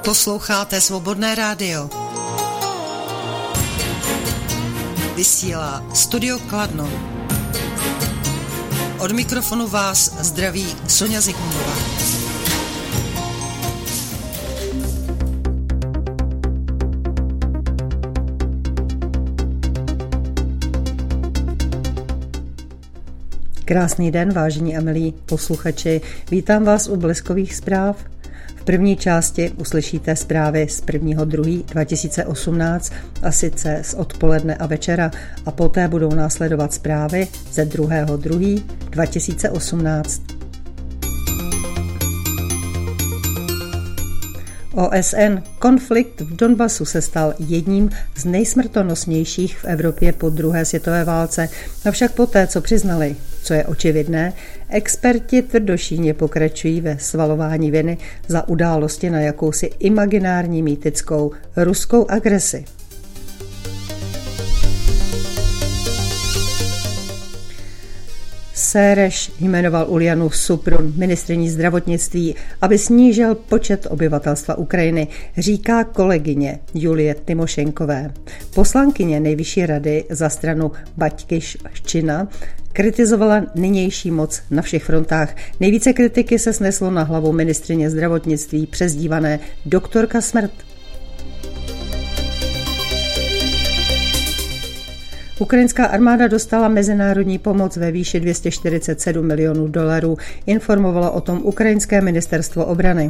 Posloucháte Svobodné rádio. Vysílá Studio Kladno. Od mikrofonu vás zdraví Sonja Zikmundová. Krásný den, vážení a milí posluchači. Vítám vás u Bleskových zpráv. V první části uslyšíte zprávy z 1.2.2018 a sice z odpoledne a večera a poté budou následovat zprávy ze 2.2.2018. OSN. Konflikt v Donbasu se stal jedním z nejsmrtonosnějších v Evropě po druhé světové válce, avšak poté, co přiznali, co je očividné, experti tvrdošíjně pokračují ve svalování viny za události na jakousi imaginární mýtickou ruskou agresi. Sereš jmenoval Uljanu Suprun, ministryní zdravotnictví, aby snížil počet obyvatelstva Ukrajiny, říká kolegyně Julie Tymošenkové. Poslankyně Nejvyšší rady za stranu Baťkyščina kritizovala nynější moc na všech frontách. Nejvíce kritiky se sneslo na hlavu ministryně zdravotnictví, přezdívané doktorka smrt. Ukrajinská armáda dostala mezinárodní pomoc ve výši $247 milionů, informovalo o tom ukrajinské ministerstvo obrany.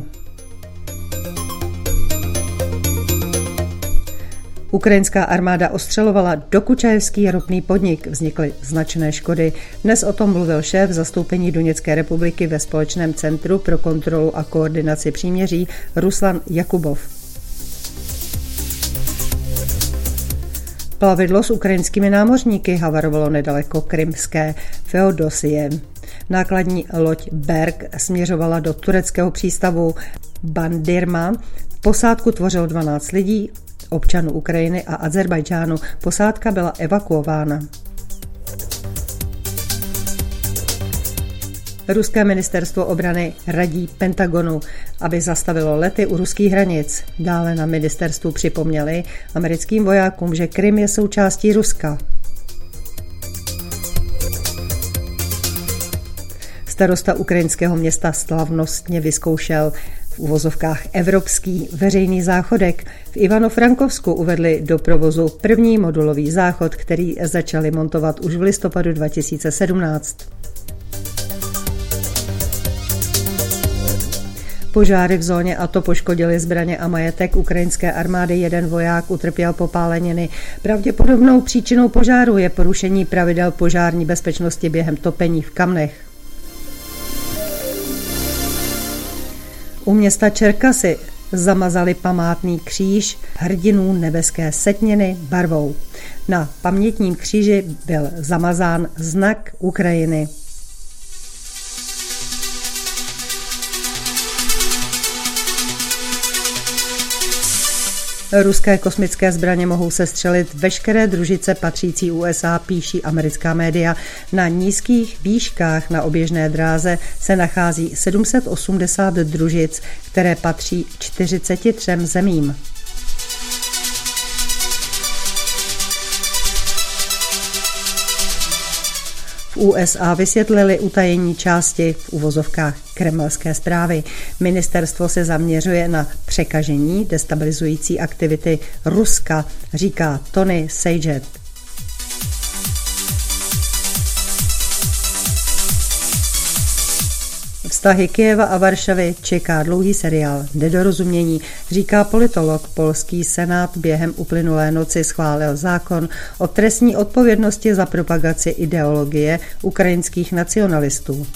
Ukrajinská armáda ostřelovala dokučajevský ropný podnik, vznikly značné škody. Dnes o tom mluvil šéf zastoupení Doněcké republiky ve Společném centru pro kontrolu a koordinaci příměří Ruslan Jakubov. Plavidlo s ukrajinskými námořníky havarovalo nedaleko krymské Feodosie. Nákladní loď Berg směřovala do tureckého přístavu Bandırma. Posádku tvořilo 12 lidí, občanů Ukrajiny a Azerbajdžánu. Posádka byla evakuována. Ruské ministerstvo obrany radí Pentagonu, aby zastavilo lety u ruských hranic. Dále na ministerstvu připomněli americkým vojákům, že Krym je součástí Ruska. Starosta ukrajinského města slavnostně vyzkoušel v uvozovkách evropský veřejný záchodek. V Ivano-Frankovsku uvedli do provozu první modulový záchod, který začali montovat už v listopadu 2017. Požáry v zóně ATO poškodily zbraně a majetek ukrajinské armády. Jeden voják utrpěl popáleniny. Pravděpodobnou příčinou požáru je porušení pravidel požární bezpečnosti během topení v kamnech. U města Čerkasy zamazali památný kříž hrdinů nebeské setměny barvou. Na pamětním kříži byl zamazán znak Ukrajiny. Ruské kosmické zbraně mohou sestřelit veškeré družice patřící USA, píší americká média. Na nízkých výškách na oběžné dráze se nachází 780 družic, které patří 43 zemím. V USA vysvětlili utajení části v uvozovkách kremelské zprávy. Ministerstvo se zaměřuje na překažení destabilizující aktivity Ruska, říká Tony Saget. Vztahy Kyjeva a Varšavy čeká dlouhý seriál nedorozumění, říká politolog. Polský senát během uplynulé noci schválil zákon o trestní odpovědnosti za propagaci ideologie ukrajinských nacionalistů.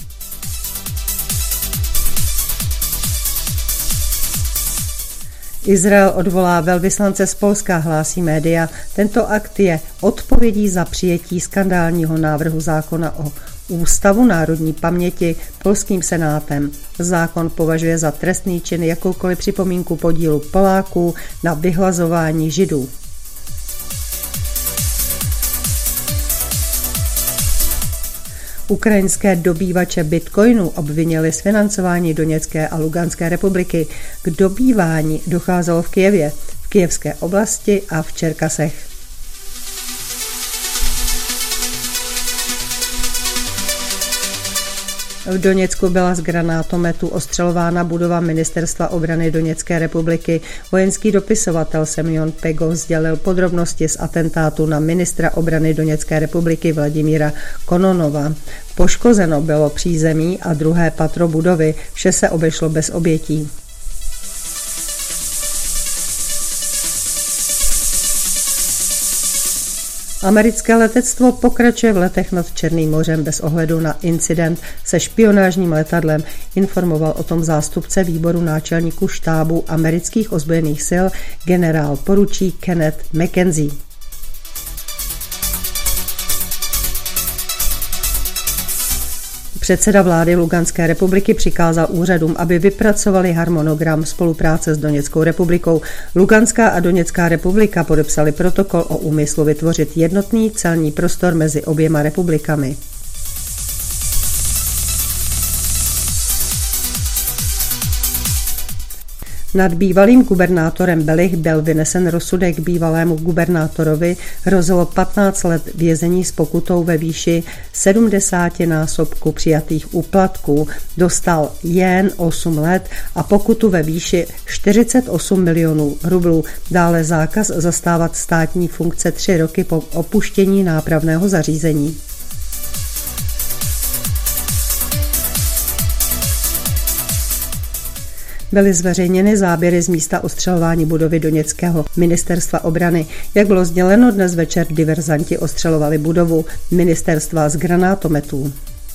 Izrael odvolá velvyslance z Polska, hlásí média. Tento akt je odpovědí za přijetí skandálního návrhu zákona o Ústavu národní paměti polským senátem. Zákon považuje za trestný čin jakoukoliv připomínku podílu Poláků na vyhlazování Židů. Ukrajinské dobývače bitcoinu obvinili z financování Doněcké a Luganské republiky. K dobývání docházelo v Kyjevě, v Kyjevské oblasti a v Čerkasech. V Doněcku byla z granátometu ostřelována budova Ministerstva obrany Doněcké republiky. Vojenský dopisovatel Semjon Pego sdělil podrobnosti z atentátu na ministra obrany Doněcké republiky Vladimíra Kononova. Poškozeno bylo přízemí a druhé patro budovy, vše se obešlo bez obětí. Americké letectvo pokračuje v letech nad Černým mořem bez ohledu na incident se špionážním letadlem, informoval o tom zástupce výboru náčelníků štábu amerických ozbrojených sil generál poručík Kenneth McKenzie. Předseda vlády Luganské republiky přikázal úřadům, aby vypracovali harmonogram spolupráce s Doněckou republikou. Luganská a Doněcká republika podepsali protokol o úmyslu vytvořit jednotný celní prostor mezi oběma republikami. Nad bývalým gubernátorem Belich byl vynesen rozsudek. Bývalému gubernátorovi hrozilo 15 let vězení s pokutou ve výši 70násobku přijatých úplatků. Dostal jen 8 let a pokutu ve výši 48 milionů rublů. Dále zákaz zastávat státní funkce 3 roky po opuštění nápravného zařízení. Byly zveřejněny záběry z místa ostřelování budovy Doněckého ministerstva obrany. Jak bylo sděleno, dnes večer diverzanti ostřelovali budovu ministerstva z granátometů.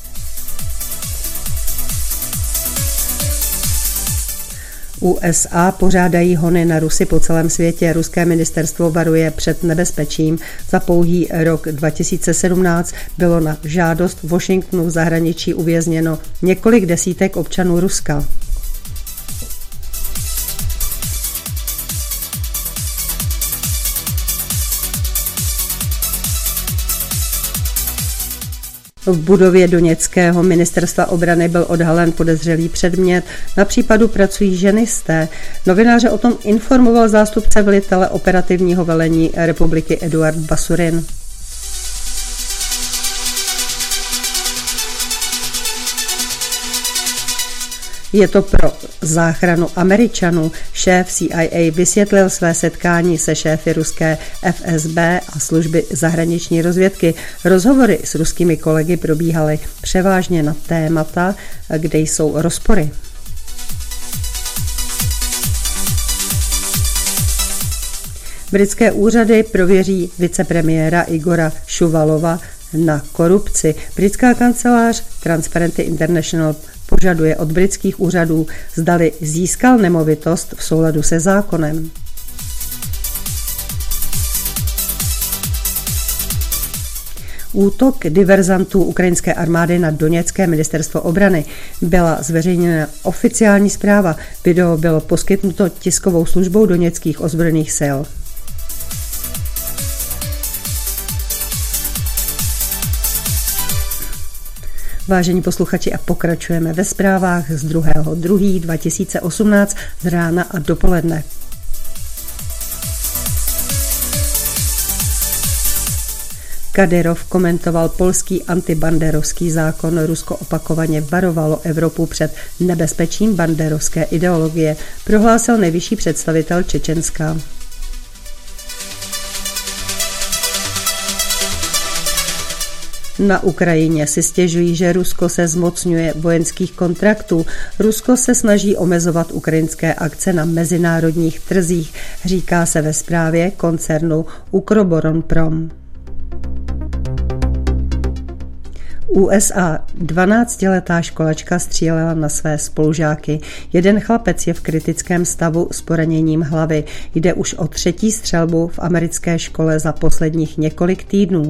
USA pořádají hony na Rusy po celém světě. Ruské ministerstvo varuje před nebezpečím. Za pouhý rok 2017 bylo na žádost Washingtonu v zahraničí uvězněno několik desítek občanů Ruska. V budově Doněckého ministerstva obrany byl odhalen podezřelý předmět. Na případu pracují ženisté. Novináře o tom informoval zástupce velitele operativního velení republiky Eduard Basurin. Je to pro záchranu Američanů. Šéf CIA vysvětlil své setkání se šéfy ruské FSB a služby zahraniční rozvědky. Rozhovory s ruskými kolegy probíhaly převážně na témata, kde jsou rozpory. Britské úřady prověří vicepremiéra Igora Šuvalova na korupci. Britská kancelář Transparency International požaduje od britských úřadů, zdali získal nemovitost v souladu se zákonem. Útok diverzantů ukrajinské armády na Doněcké ministerstvo obrany byla zveřejněna oficiální zpráva. Video bylo poskytnuto tiskovou službou doněckých ozbrojených sil. Vážení posluchači, a pokračujeme ve zprávách z 2.2.2018 z rána a dopoledne. Kadyrov komentoval polský antibanderovský zákon. Rusko opakovaně varovalo Evropu před nebezpečím banderovské ideologie, prohlásil nejvyšší představitel Čečenska. Na Ukrajině si stěžují, že Rusko se zmocňuje vojenských kontraktů. Rusko se snaží omezovat ukrajinské akce na mezinárodních trzích, říká se ve zprávě koncernu Ukroboronprom. USA 12letá školačka střílela na své spolužáky. Jeden chlapec je v kritickém stavu s poraněním hlavy. Jde už o 3. střelbu v americké škole za posledních několik týdnů.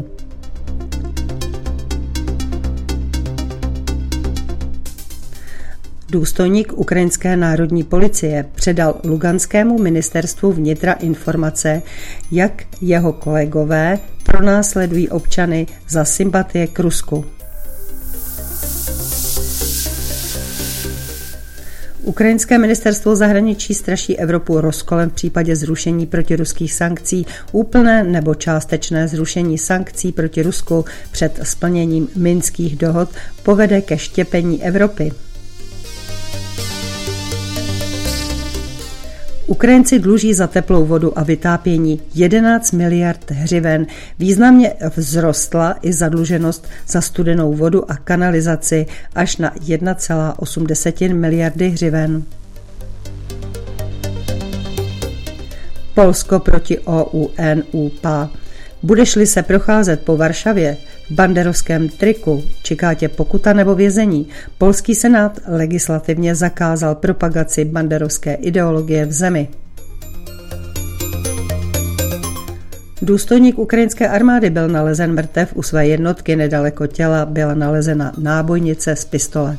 Důstojník ukrajinské národní policie předal Luganskému ministerstvu vnitra informace, jak jeho kolegové pronásledují občany za sympatie k Rusku. Ukrajinské ministerstvo zahraničí straší Evropu rozkolem v případě zrušení protiruských sankcí, úplné nebo částečné zrušení sankcí proti Rusku před splněním minských dohod povede ke štěpení Evropy. Ukrajinci dluží za teplou vodu a vytápění 11 miliard hřiven. Významně vzrostla i zadluženost za studenou vodu a kanalizaci až na 1,8 miliardy hřiven. Polsko proti OUN-UPA. Budeš-li se procházet po Varšavě v banderovském triku, čeká tě pokuta nebo vězení. Polský senát legislativně zakázal propagaci banderovské ideologie v zemi. Důstojník ukrajinské armády byl nalezen mrtev u své jednotky, nedaleko těla byla nalezena nábojnice z pistole.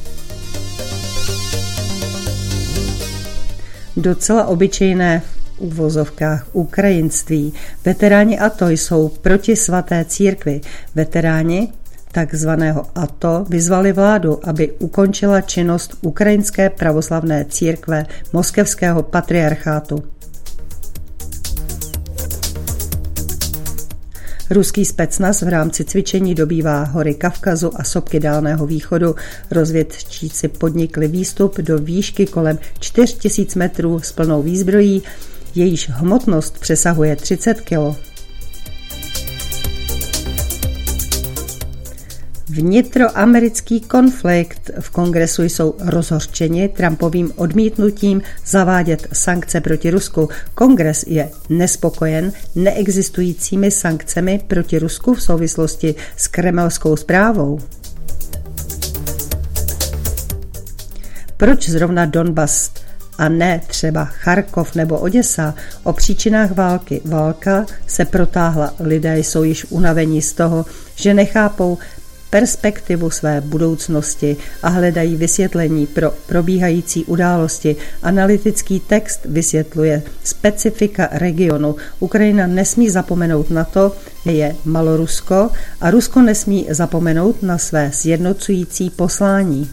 Docela obyčejné v uvozovkách ukrajinství. Veteráni ATO jsou proti svaté církvi. Veteráni takzvaného ATO vyzvali vládu, aby ukončila činnost Ukrajinské pravoslavné církve Moskevského patriarchátu. Ruský specnaz v rámci cvičení dobývá hory Kavkazu a sopky Dálného východu. Rozvědčíci podnikli výstup do výšky kolem 4000 metrů s plnou výzbrojí, jejíž hmotnost přesahuje 30 kg. Vnitroamerický konflikt. V kongresu jsou rozhořčeni Trumpovým odmítnutím zavádět sankce proti Rusku. Kongres je nespokojen neexistujícími sankcemi proti Rusku v souvislosti s kremelskou zprávou. Proč zrovna Donbas a ne třeba Charkov nebo Oděsa? O příčinách války. Válka se protáhla. Lidé jsou již unavení z toho, že nechápou perspektivu své budoucnosti a hledají vysvětlení pro probíhající události. Analytický text vysvětluje specifika regionu. Ukrajina nesmí zapomenout na to, že je Malorusko a Rusko nesmí zapomenout na své sjednocující poslání.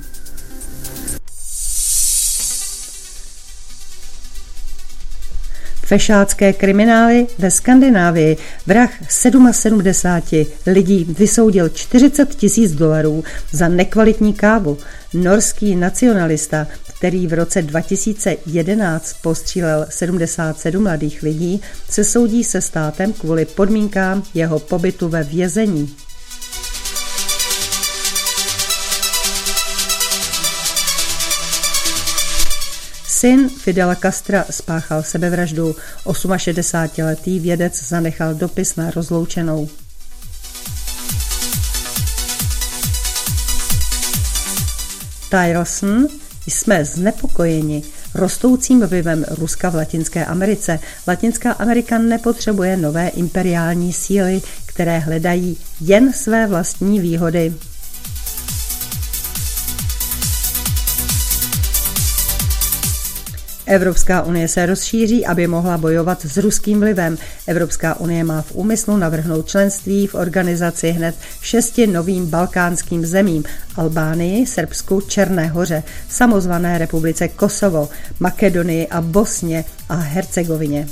Fešácké kriminály ve Skandinávii. Vrah 77 lidí vysoudil $40 000 za nekvalitní kávu. Norský nacionalista, který v roce 2011 postřílel 77 mladých lidí, se soudí se státem kvůli podmínkám jeho pobytu ve vězení. Syn Fidela Castra spáchal sebevraždu. 68letý vědec zanechal dopis na rozloučenou. Tillerson: jsme znepokojeni rostoucím vlivem Ruska v Latinské Americe. Latinská Amerika nepotřebuje nové imperiální síly, které hledají jen své vlastní výhody. Evropská unie se rozšíří, aby mohla bojovat s ruským vlivem. Evropská unie má v úmyslu navrhnout členství v organizaci hned 6 novým balkánským zemím: Albánii, Srbsku, Černé Hoře, samozvané republice Kosovo, Makedonii a Bosně a Hercegovině.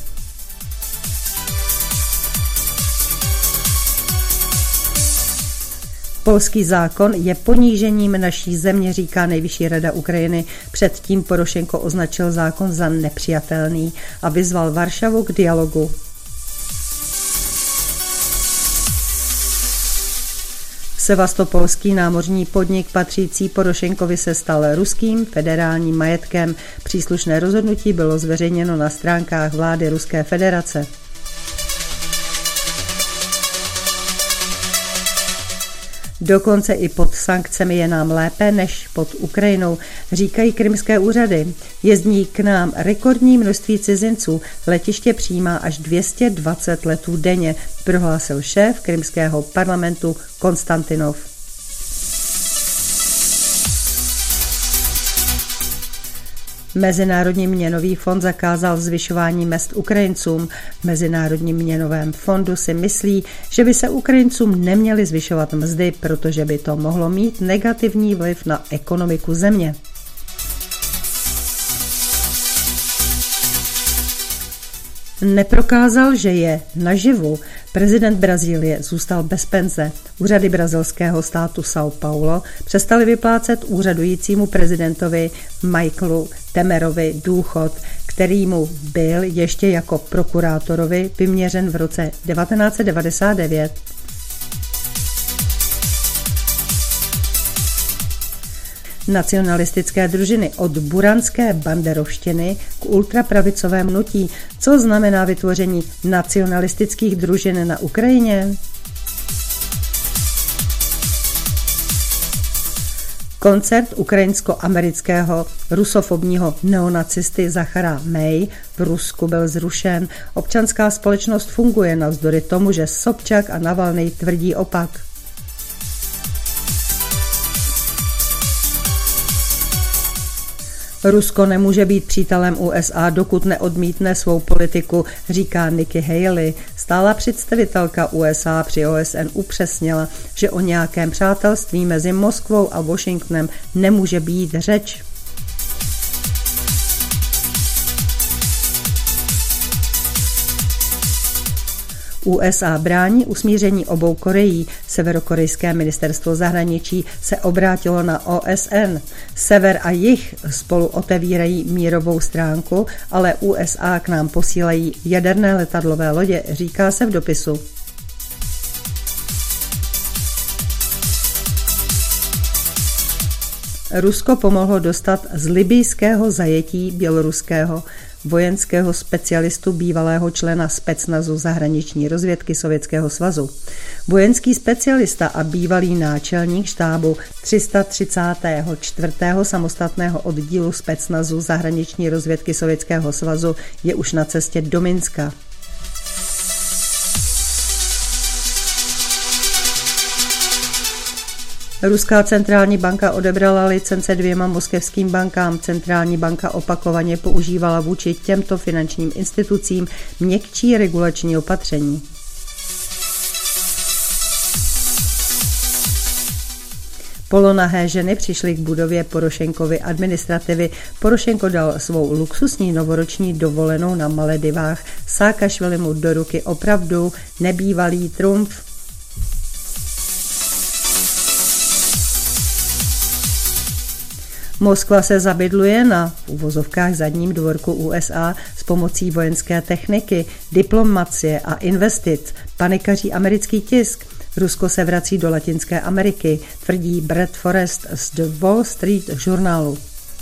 Polský zákon je ponížením naší země, říká Nejvyšší rada Ukrajiny. Předtím Porošenko označil zákon za nepřijatelný a vyzval Varšavu k dialogu. Sevastopolský námořní podnik patřící Porošenkovi se stal ruským federálním majetkem. Příslušné rozhodnutí bylo zveřejněno na stránkách vlády Ruské federace. Dokonce i pod sankcemi je nám lépe než pod Ukrajinou, říkají krymské úřady. Jezdí k nám rekordní množství cizinců, letiště přijímá až 220 letů denně, prohlásil šéf krymského parlamentu Konstantinov. Mezinárodní měnový fond zakázal zvyšování mezd Ukrajincům. V Mezinárodním měnovém fondu si myslí, že by se Ukrajincům neměly zvyšovat mzdy, protože by to mohlo mít negativní vliv na ekonomiku země. Neprokázal, že je naživu. Prezident Brazílie zůstal bez penze. Úřady brazilského státu São Paulo přestaly vyplácet úřadujícímu prezidentovi Michaelu Temerovi důchod, který mu byl ještě jako prokurátorovi vyměřen v roce 1999. Nacionalistické družiny od buranské banderovštiny k ultrapravicovému hnutí. Co znamená vytvoření nacionalistických družin na Ukrajině? Koncert ukrajinsko-amerického rusofobního neonacisty Zachara May v Rusku byl zrušen. Občanská společnost funguje navzdory tomu, že Sobčak a Navalnyj tvrdí opak. Rusko nemůže být přítelem USA, dokud neodmítne svou politiku, říká Nikki Haley. Stálá představitelka USA při OSN upřesnila, že o nějakém přátelství mezi Moskvou a Washingtonem nemůže být řeč. USA brání usmíření obou Koreí. Severokorejské ministerstvo zahraničí se obrátilo na OSN. Sever a jih spolu otevírají mírovou stránku, ale USA k nám posílají jaderné letadlové lodě, říká se v dopisu. Rusko pomohlo dostat z libyjského zajetí běloruského vojenského specialistu, bývalého člena specnazu zahraniční rozvědky Sovětského svazu. Vojenský specialista a bývalý náčelník štábu 334. samostatného oddílu specnazu zahraniční rozvědky Sovětského svazu je už na cestě do Minska. Ruská centrální banka odebrala licence 2 moskevským bankám. Centrální banka opakovaně používala vůči těmto finančním institucím měkčí regulační opatření. Polonahé ženy přišly k budově Porošenkovy administrativy. Porošenko dal svou luxusní novoroční dovolenou na Maledivách. Saakašvili mu do ruky opravdu nebývalý trumf. Moskva se zabydluje na v uvozovkách zadním dvorku USA s pomocí vojenské techniky, diplomacie a investic. Panikaří americký tisk. Rusko se vrací do Latinské Ameriky, tvrdí Brad Forrest z The Wall Street Journalu.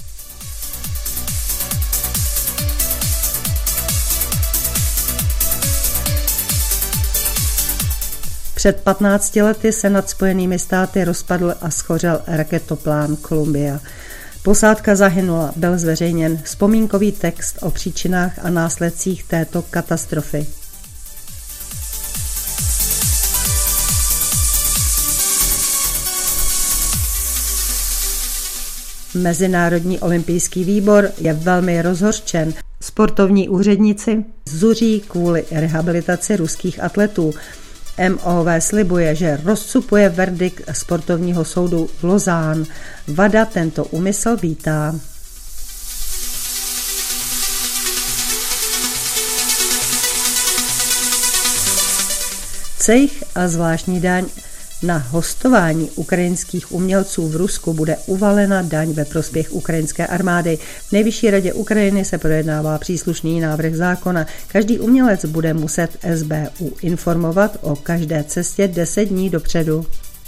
Před 15 lety se nad Spojenými státy rozpadl a schořel raketoplán Columbia. Posádka zahynula, byl zveřejněn vzpomínkový text o příčinách a následcích této katastrofy. Mezinárodní olympijský výbor je velmi rozhořčen. Sportovní úředníci zuří kvůli rehabilitaci ruských atletů. MOV slibuje, že rozcupuje verdikt sportovního soudu v Lausanne. WADA tento úmysl vítá. Cejch a zvláštní daň na hostování ukrajinských umělců v Rusku bude uvalena daň ve prospěch ukrajinské armády. V Nejvyšší radě Ukrajiny se projednává příslušný návrh zákona. Každý umělec bude muset SBU informovat o každé cestě 10 dní dopředu.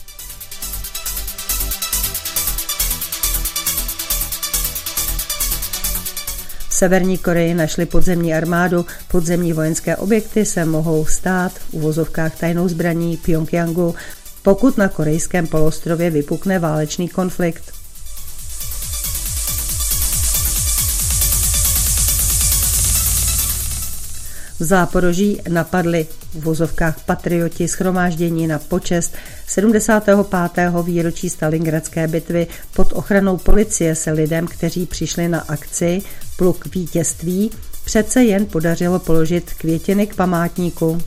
V Severní Koreji našli podzemní armádu. Podzemní vojenské objekty se mohou stát v uvozovkách tajnou zbraní Pjongjangu, pokud na korejském poloostrově vypukne válečný konflikt. V Záporoží napadli v vozovkách patrioti shromáždění na počest 75. výročí Stalingradské bitvy. Pod ochranou policie se lidem, kteří přišli na akci Pluk vítězství, přece jen podařilo položit květiny k památníku.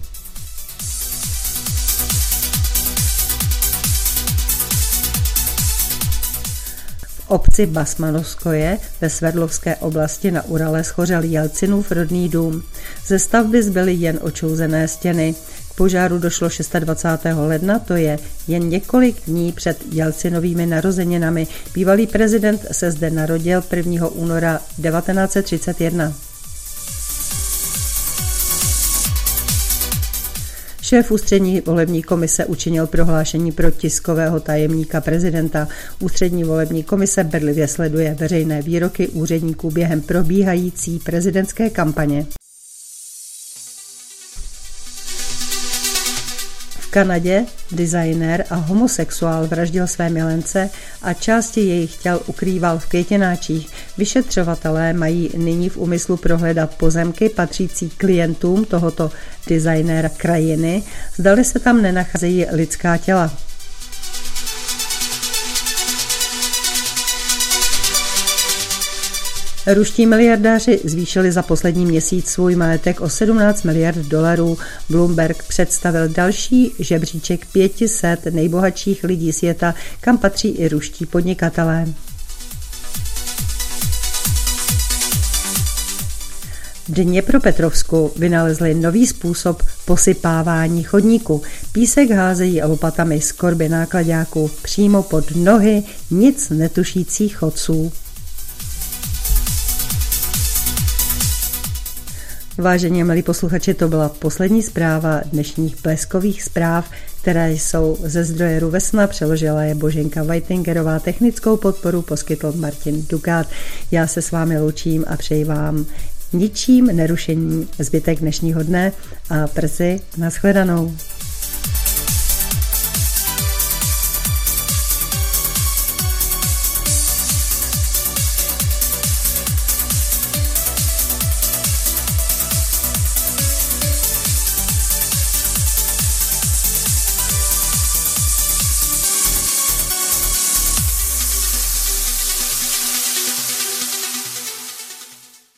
V V obci Basmanovskoje ve Sverdlovské oblasti na Urale shořel Jelcinův rodný dům. Ze stavby zbyly jen očouzené stěny. K požáru došlo 26. ledna, to je jen několik dní před Jelcinovými narozeninami. Bývalý prezident se zde narodil 1. února 1931. Šéf ústřední volební komise učinil prohlášení pro tiskového tajemníka prezidenta. Ústřední volební komise bedlivě sleduje veřejné výroky úředníků během probíhající prezidentské kampaně. V Kanadě designér a homosexuál vraždil své milence a části jejich těl ukrýval v květináčích. Vyšetřovatelé mají nyní v úmyslu prohledat pozemky patřící klientům tohoto designéra krajiny, zdali se tam nenacházejí lidská těla. Ruští miliardáři zvýšili za poslední měsíc svůj majetek o 17 miliard dolarů. Bloomberg představil další žebříček 500 nejbohatších lidí světa, kam patří i ruští podnikatelé. V Dněpropetrovsku vynalezli nový způsob posypávání chodníku. Písek házejí lopatami z korby náklaďáků přímo pod nohy nic netušících chodců. Vážení a milí posluchači, to byla poslední zpráva dnešních bleskových zpráv, které jsou ze zdroje Ruvesna, přeložila je Boženka Vajtingerová, technickou podporu poskytl Martin Dukát. Já se s vámi loučím a přeji vám ničím nerušený zbytek dnešního dne a brzy nashledanou.